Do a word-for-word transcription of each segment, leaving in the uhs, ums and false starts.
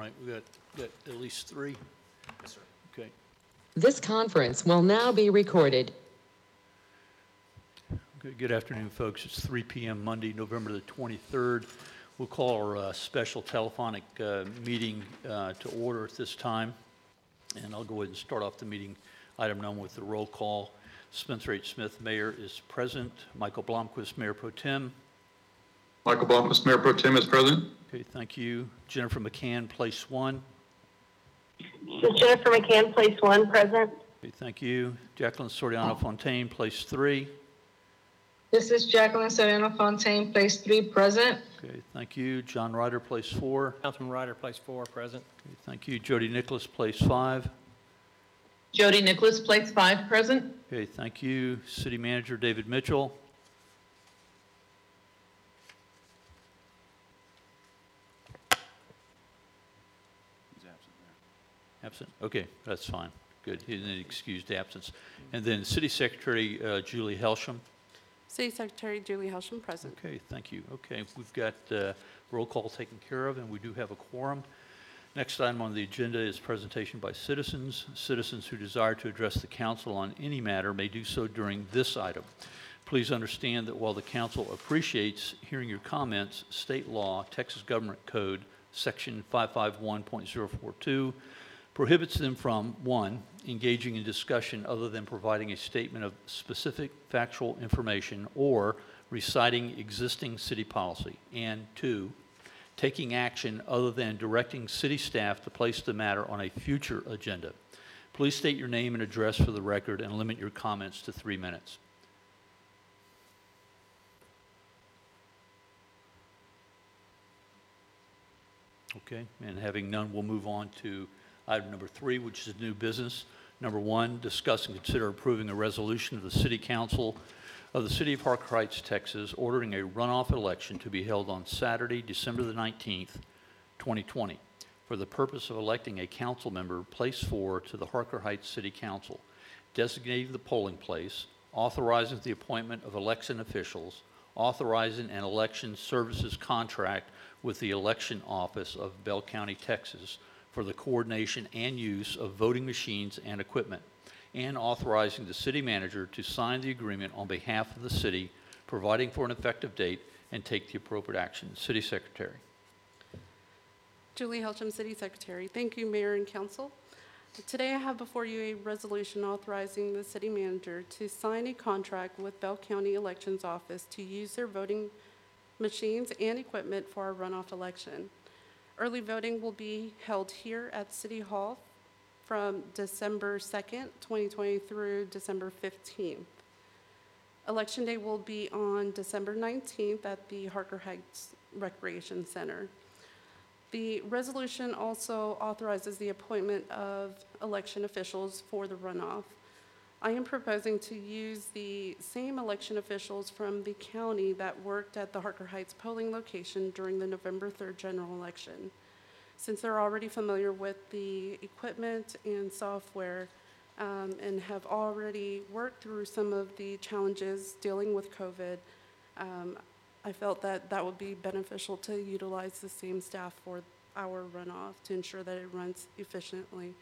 right, we got, got at least three. Yes, sir. Okay. This conference will now be recorded. Good, good afternoon, folks. It's three p m Monday, November the twenty-third. We'll call our uh, special telephonic uh, meeting uh, to order at this time. And I'll go ahead and start off the meeting, item number with the roll call. Spencer H. Smith, Mayor, is present. Michael Blomquist, Mayor Pro Tem. Michael Blomquist, Mayor Pro Tem, is present. Okay, thank you. Jennifer McCann, Place One. This is Jennifer McCann, Place One, present. Okay, thank you. Jacqueline Soriano Fontaine, Place Three. This is Jacqueline Soriano Fontaine, Place Three, present. Okay, thank you. John Ryder, Place Four. Councilman Ryder, Place Four, present. Okay, thank you. Jody Nicholas, Place Five. Jody Nicholas, Place Five, present. Okay, thank you. City Manager David Mitchell. He's absent there. Absent? Okay, that's fine. Good. He didn't excused absence. And then City Secretary uh, Julie Helsham. City Secretary Julie Helsham, present. Okay, thank you. Okay, we've got uh, roll call taken care of, and we do have a quorum. Next item on the agenda is presentation by citizens. Citizens who desire to address the council on any matter may do so during this item. Please understand that while the council appreciates hearing your comments, state law, Texas Government Code, Section five five one point zero four two, prohibits them from, one, engaging in discussion other than providing a statement of specific factual information or reciting existing city policy, and two, taking action other than directing city staff to place the matter on a future agenda. Please state your name and address for the record and limit your comments to three minutes. Okay, and having none, we'll move on to item number three, which is new business. Number one, discuss and consider approving a resolution of the City Council of the City of Harker Heights, Texas, ordering a runoff election to be held on Saturday, December the nineteenth, twenty twenty, for the purpose of electing a council member, Place Four, to the Harker Heights City Council, designating the polling place, authorizing the appointment of election officials, authorizing an election services contract with the election office of Bell County, Texas, for the coordination and use of voting machines and equipment, and authorizing the city manager to sign the agreement on behalf of the city, providing for an effective date, and take the appropriate action. City Secretary. Julie Helsham, City Secretary. Thank you, Mayor and Council. Today I have before you a resolution authorizing the city manager to sign a contract with Bell County Elections Office to use their voting machines and equipment for our runoff election. Early voting will be held here at City Hall from December second, twenty twenty through December fifteenth. Election day will be on December nineteenth at the Harker Heights Recreation Center. The resolution also authorizes the appointment of election officials for the runoff. I am proposing to use the same election officials from the county that worked at the Harker Heights polling location during the November third general election. Since they're already familiar with the equipment and software um, and have already worked through some of the challenges dealing with COVID, um, I felt that that would be beneficial to utilize the same staff for our runoff to ensure that it runs efficiently.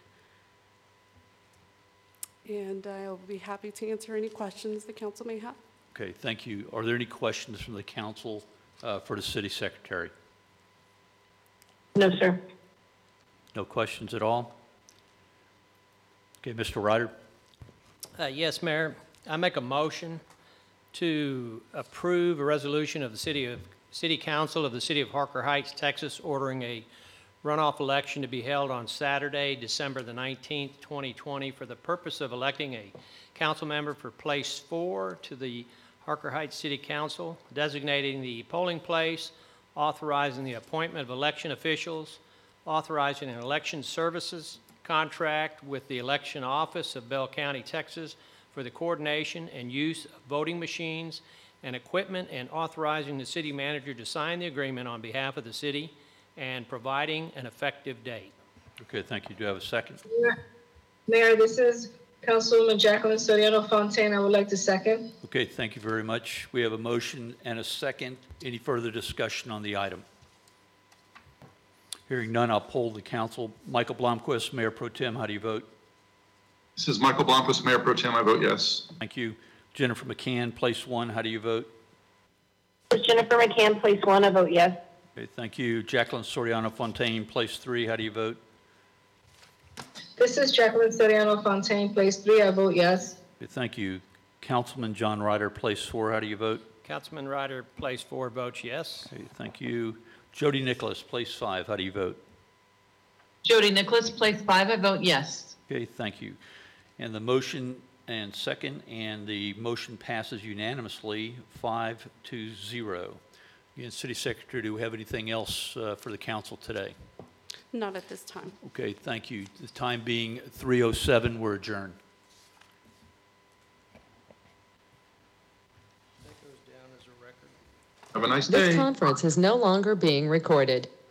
And I'll be happy to answer any questions the council may have. Okay, thank you. Are there any questions from the council uh, for the City Secretary? No, sir. No questions at all? Okay, Mister Ryder. Uh, yes, Mayor. I make a motion to approve a resolution of the City of City Council of the City of Harker Heights, Texas, ordering a runoff election to be held on Saturday, December the nineteenth, twenty twenty, for the purpose of electing a council member for Place Four to the Harker Heights City Council, designating the polling place, authorizing the appointment of election officials, authorizing an election services contract with the election office of Bell County, Texas, for the coordination and use of voting machines and equipment, and authorizing the city manager to sign the agreement on behalf of the city and providing an effective date. Okay, thank you. Do you have a second? Mayor, Mayor, this is Councilwoman Jacqueline Soriano Fontaine. I would like to second. Okay, thank you very much. We have a motion and a second. Any further discussion on the item? Hearing none, I'll poll the council. Michael Blomquist, Mayor Pro Tem, how do you vote? This is Michael Blomquist, Mayor Pro Tem. I vote yes. Thank you. Jennifer McCann, place one, how do you vote? This is Jennifer McCann, place one. I vote yes. Okay, thank you. Jacqueline Soriano Fontaine, place three, how do you vote? This is Jacqueline Soriano Fontaine, place three. I vote yes. Okay, thank you. Councilman John Ryder, place four, how do you vote? Councilman Ryder, place four, votes yes. Okay, thank you. Jody Nicholas, place five, how do you vote? Jody Nicholas, place five, I vote yes. Okay, thank you. And the motion and second, and the motion passes unanimously, five to zero. Again, City Secretary, do we have anything else uh, for the council today? Not at this time. Okay, thank you. The time being three oh seven, we're adjourned. That goes down as a record. Have a nice This day. conference is no longer being recorded.